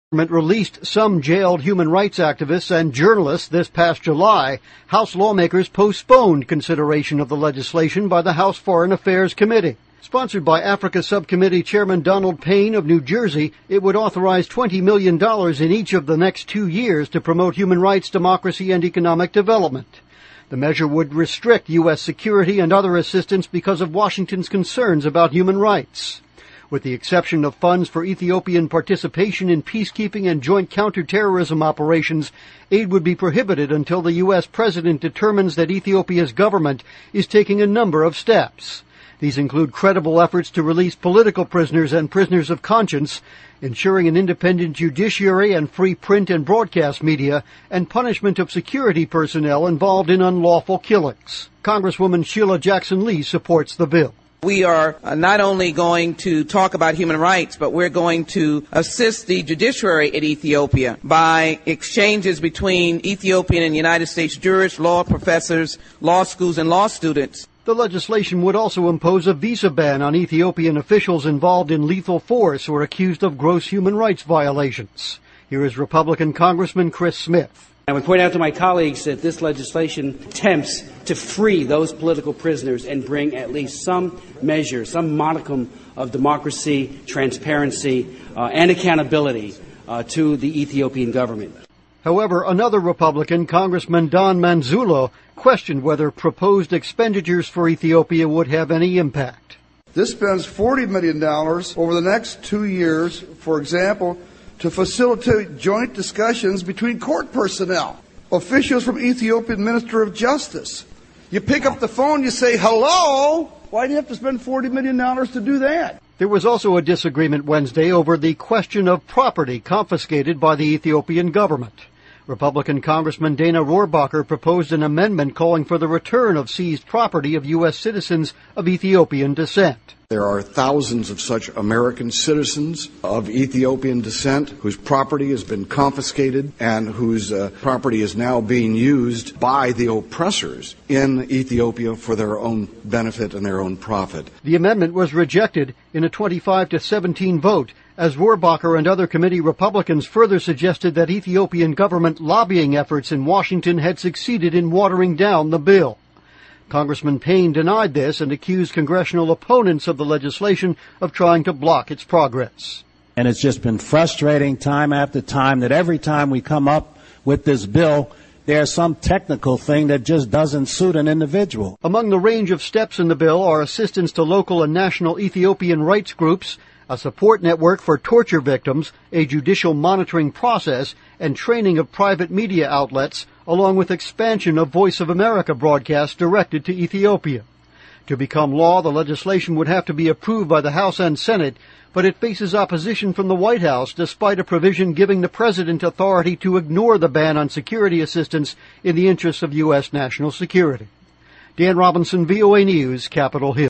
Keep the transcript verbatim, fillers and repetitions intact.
government released some jailed human rights activists and journalists this past July, House lawmakers postponed consideration of the legislation by the House Foreign Affairs Committee. Sponsored by Africa Subcommittee Chairman Donald Payne of New Jersey, it would authorize twenty million dollars in each of the next two years to promote human rights, democracy, and economic development. The measure would restrict U S security and other assistance because of Washington's concerns about human rights. With the exception of funds for Ethiopian participation in peacekeeping and joint counterterrorism operations, aid would be prohibited until the U S president determines that Ethiopia's government is taking a number of steps. These include credible efforts to release political prisoners and prisoners of conscience, ensuring an independent judiciary and free print and broadcast media, and punishment of security personnel involved in unlawful killings. Congresswoman Sheila Jackson Lee supports the bill. We are not only going to talk about human rights, but we're going to assist the judiciary in Ethiopia by exchanges between Ethiopian and United States jurists, law professors, law schools, and law students. The legislation would also impose a visa ban on Ethiopian officials involved in lethal force or accused of gross human rights violations. Here is Republican Congressman Chris Smith. I would point out to my colleagues that this legislation attempts to free those political prisoners and bring at least some measure, some modicum of democracy, transparency, uh, and accountability uh, to the Ethiopian government. However, another Republican, Congressman Don Manzullo, questioned whether proposed expenditures for Ethiopia would have any impact. This spends forty million dollars over the next two years, for example, to facilitate joint discussions between court personnel, officials from Ethiopian Minister of Justice. You pick up the phone, you say, hello, why do you have to spend forty million dollars to do that? There was also a disagreement Wednesday over the question of property confiscated by the Ethiopian government. Republican Congressman Dana Rohrabacher proposed an amendment calling for the return of seized property of U S citizens of Ethiopian descent. There are thousands of such American citizens of Ethiopian descent whose property has been confiscated and whose uh, property is now being used by the oppressors in Ethiopia for their own benefit and their own profit. The amendment was rejected in a twenty-five to seventeen vote, as Rohrabacher and other committee Republicans further suggested that Ethiopian government lobbying efforts in Washington had succeeded in watering down the bill. Congressman Payne denied this and accused congressional opponents of the legislation of trying to block its progress. And it's just been frustrating time after time that every time we come up with this bill, there's some technical thing that just doesn't suit an individual. Among the range of steps in the bill are assistance to local and national Ethiopian rights groups, a support network for torture victims, a judicial monitoring process, and training of private media outlets, along with expansion of Voice of America broadcasts directed to Ethiopia. To become law, the legislation would have to be approved by the House and Senate, but it faces opposition from the White House despite a provision giving the president authority to ignore the ban on security assistance in the interests of U S national security. Dan Robinson, V O A News, Capitol Hill.